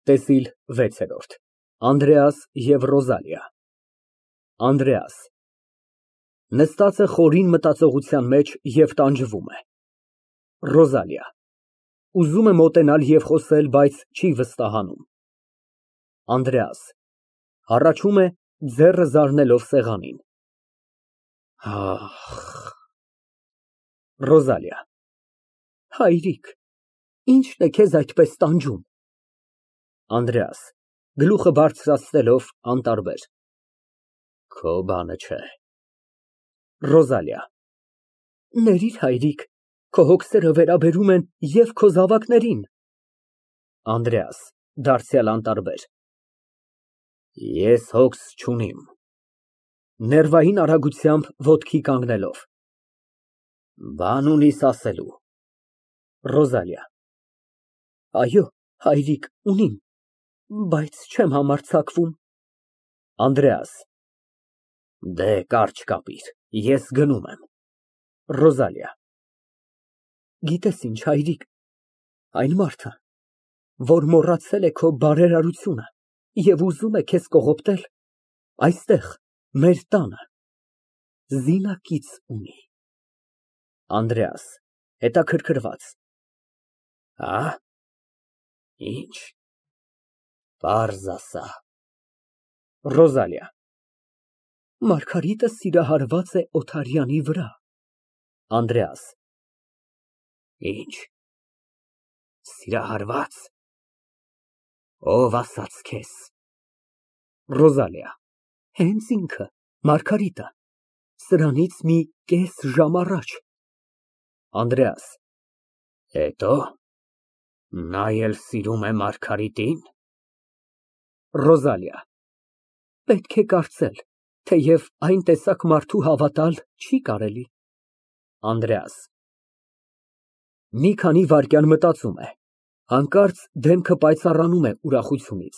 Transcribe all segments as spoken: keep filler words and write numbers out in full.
ՏԵՍԻԼ վեց։ ԱՆԴՐԵԱՍ ԵՎ ՌՈԶԱԼԻԱ ԱՆԴՐԵԱՍ ֊ (Նստած է խորին մտածողության մեջ և տանջվում է)։ ՌՈԶԱԼԻԱ ֊ (Ուզում է մոտենալ և խոսել, բայց չի վստահանում)։ ԱՆԴՐԵԱՍ ֊ (Հառաչում է, ձեռը զարնելով սեղանին) Ահ… ՌՈԶԱԼԻԱ ֊ Հայրիկ, ի՞նչն է քեզ այդպես տանջում։ ԱՆԴՐԵԱՍ ֊ (Գլուխը բարձրացնելով, անտարբեր) Քո բանը չէ։ ՌՈԶԱԼԻԱ ֊ Ներիր, հայրիկ, քո հոգսերը վերաբերում են և քո զավակներին։ ԱՆԴՐԵԱՍ ֊ (Դարձյալ անտարբեր) Ես հոգս չունիմ։ (Ներվային արագությամբ ոտքի կանգնելով) Բան ունի՞ս ասելու։ ՌՈԶԱԼԻԱ ֊ Այո, հայրիկ, ունիմ, բայց չեմ համարձակվում։ ԱՆԴՐԵԱՍ ֊ Դեհ, կարճ կապիր, ես գնում եմ։ ՌՈԶԱԼԻԱ ֊ Գիտես ինչ, հայրիկ, այն մարդը, որ մոռացել է քո բարերարությունը և ուզում է քեզ կողոպտել, այստեղ, մեր տանը, զինակից ունի։ ԱՆԴՐԵԱՍ ֊ (Հետաքրքրված) Ա՞, ի՞նչ, պարզ ասա։ ՌՈԶԱԼԻԱ ֊ Մարգարիտը սիրահարված է Օթարյանի վրա։ ԱՆԴՐԵԱՍ ֊ Ի՞նչ, սիրահարվա՞ծ, ո՞վ ասաց քեզ։ ՌՈԶԱԼԻԱ ֊ Հենց ինքը, Մարգարիտը, սրանից մի կես ժամ առաջ։ ԱՆԴՐԵԱՍ ֊ Հետո՞, նա էլ սիրում է Մարգարիտին։ ՌՈԶԱԼԻԱ ֊ Պետք է կարծել, թեև այն տեսակ մարդու հավատալ չի կարելի։ ԱՆԴՐԵԱՍ ֊ (Մի քանի վայրկյան մտածում է, հանկարծ դեմքը պայծառանում է ուրախությունից)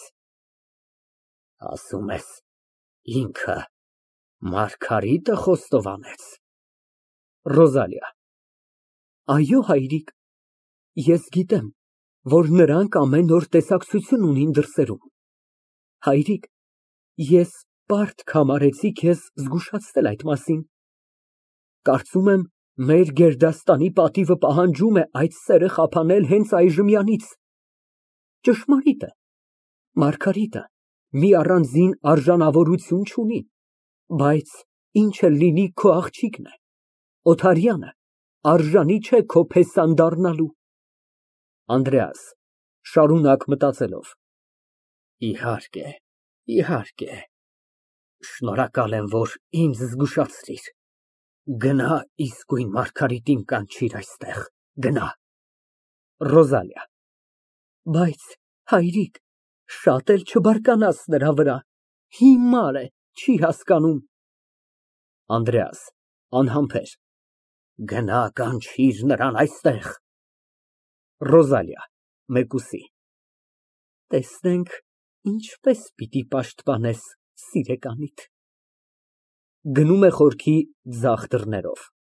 Ասում ես, ինքը, Մարգարիտը խոստովանեց։ ՌՈԶԱԼԻԱ ֊ Այո, հայրիկ, ես գիտեմ, որ նրանք ամեն օր տեսակցություն ունին դրսերում։ Հայրիկ, ես պարտք համարեցի քեզ զգուշացնել այդ մասին։ Կարծում եմ, մեր գերդաստանի պատիվը պահանջում է այդ սերը խափանել հենց այժմյանից։ Ճշմարիտ է, Մարգարիտը մի առանձին արժանավորություն չունի, բայց ինչ էլ լինի, քո աղջիկն է, Օթարյանը արժանի չէ քո փեսան դառնալու։ ԱՆԴՐԵԱՍ ֊ (Շարունակ մտածելով) Իհարկե, իհարկե, շնորհակալ եմ, որ ինձ զգուշացրիր։ Գնա իսկույն Մարգարիտին կանչիր այստեղ, գնա։ ՌՈԶԱԼԻԱ ֊ Բայց, հայրիկ, շատ էլ չբարկանաս նրա վրա, հիմար է, չի հասկանում։ ԱՆԴՐԵԱՍ ֊ (Անհամբեր) Գնա, կանչիր նրան այստեղ։ ՌՈԶԱԼԻԱ ֊ (Մեկուսի) Տեսնենք, ինչպես պիտի պաշտպանես սիրեկանիդ։ (Գնում է խորքի ձախ դռներով)։